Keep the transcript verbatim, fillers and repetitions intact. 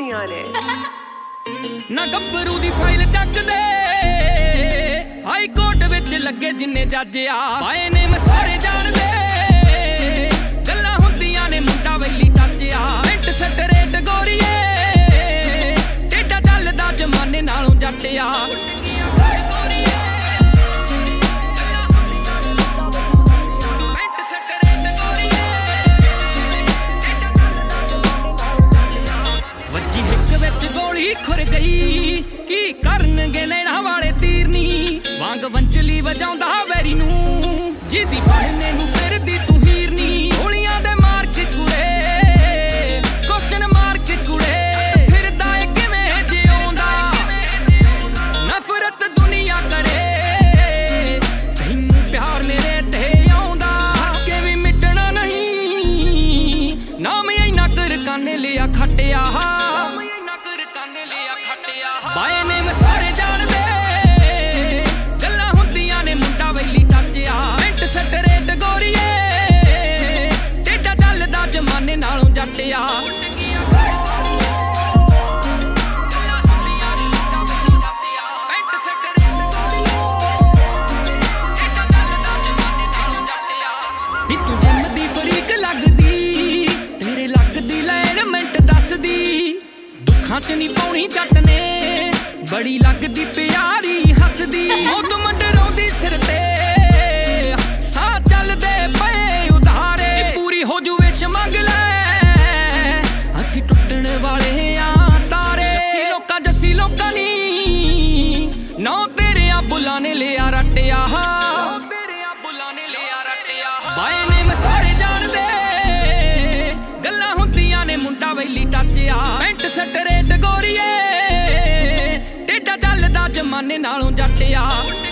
ਹੁੰਦੀਆਂ ਨੇ ਨਾ ਗੱਭਰੂ ਦੀ ਫਾਈਲ ਚੱਕ ਦੇ ਹਾਈ ਕੋਰਟ ਵਿੱਚ ਲੱਗੇ ਜਿੰਨੇ ਜੱਜ ਆ ਬਾਏ ਨੇ ਮੈਂ ਸਾਰੇ ਜਾਣਦੇ ਗੱਲਾਂ ਹੁੰਦੀਆਂ ਨੇ ਮੁੰਡਾ ਵੈਲੀ ਟੱਚ ਆ ਮਿੰਟ ਸਟਰੇਟ ਗੋਰੀਏ ਟੇਡਾ ਚੱਲਦਾ ਜਮਾਨੇ ਨਾਲੋਂ ਜੱਟ ਆ ਗੋਲੀ ਖੁਰ ਗਈ ਕੀ ਕਰਨਗੇ ਨੈਣਾ ਵਾਲੇ ਤੀਰਨੀ ਵਾਂਗ ਵੰਚਲੀ ਵਜਾਉਂਦਾ ਵੈਰੀ ਨੂੰ ਜਿਹਦੀ ਬਣਨੇ ਨੂੰ ਫਿਰਦੀ ਤੂੰ ਹੀਰਨੀ ਗੋਲੀਆਂ ਦੇ ਮਾਰ ਕੇ ਕੁੜੇ ਕੁਸ਼ਚਨ ਮਾਰ ਕੇ ਕੁੜੇ ਫਿਰਦਾ ਏ ਕਿਵੇਂ ਜਿਉਂਦਾ ਨਫ਼ਰਤ ਦੁਨੀਆ ਕਰੇ ਤੈਨੂੰ ਪਿਆਰ ਮੇਰੇ ਤੇ ਆਉਂਦਾ ਕਿ ਵੀ ਮਿਟਣਾ ਨਹੀਂ ਨਾਮ ਇੰਨਾ ਕਰ ਕਾਨੇ ਲਿਆ ਖੱਟਿਆ ਬਾਏ ਨੇ ਮੈਂ ਸਾਰੇ ਜਾਣਦੇ ਗੱਲਾਂ ਹੁੰਦੀਆਂ ਨੇ ਮੁੰਡਾ ਵੈਲੀ ਟੱਚ ਆ ਮਿੰਟ ਸਟਰੇਟ ਗੋਰੀਏ ਟੇਡਾ ਚੱਲਦਾ ਜਮਾਨੇ ਨਾਲੋਂ ਜੱਟ ਆ ਨੀ ਤੂੰ ਜਿੰਮ ਦੀ ਫਰੀਕ ਲੱਗਦੀ ਤੇਰੇ ਲੱਕ ਦੀ ਲੈਣ ਮਿੰਟ ਦੱਸਦੀ ਦੁੱਖਾਂ ਚ ਨੀ ਪਾਉਣੀ ਜੱਟ ਨੇ ਬੜੀ ਲੱਗਦੀ ਪਿਆਰੀ ਹੱਸਦੀ ਮੌਤ ਮੰਡਰਾਉਂਦੀ ਸਿਰ ਤੇ ਸਾਹ ਚੱਲਦੇ ਪਏ ਉਧਾਰੇ ਪੂਰੀ ਹੋ ਜੂ ਵਿਸ਼ ਮੰਗ ਲੈ ਅਸੀਂ ਟੁੱਟਣ ਵਾਲੇ ਆ ਤਾਰੇ ਜੱਸੀ ਲੋਕਾਂ ਜੱਸੀ ਲੋਕਾਂ ਨੀ ਨੌ ਤੇਰਿਆਂ ਬੁੱਲਾਂ ਨੇ ਲਿਆ ਰੱਟਿਆ ਤੇਰਿਆਂ ਬੁੱਲਾਂ ਨੇ ਲਿਆ ਰੱਟਿਆ ਬਾਏ ਨੇ ਮੈਂ ਸਾਰੇ ਜਾਣਦੇ ਗੱਲਾਂ ਹੁੰਦੀਆਂ ਨੇ ਮੁੰਡਾ ਵੈਲੀ ਟੱਚ ਆ ਮਿੰਟ ਸਟਰੇਟ ਗੋਰੀਏ ਜਮਾਨੇ ਨਾਲੋਂ ਜੱਟ ਆ।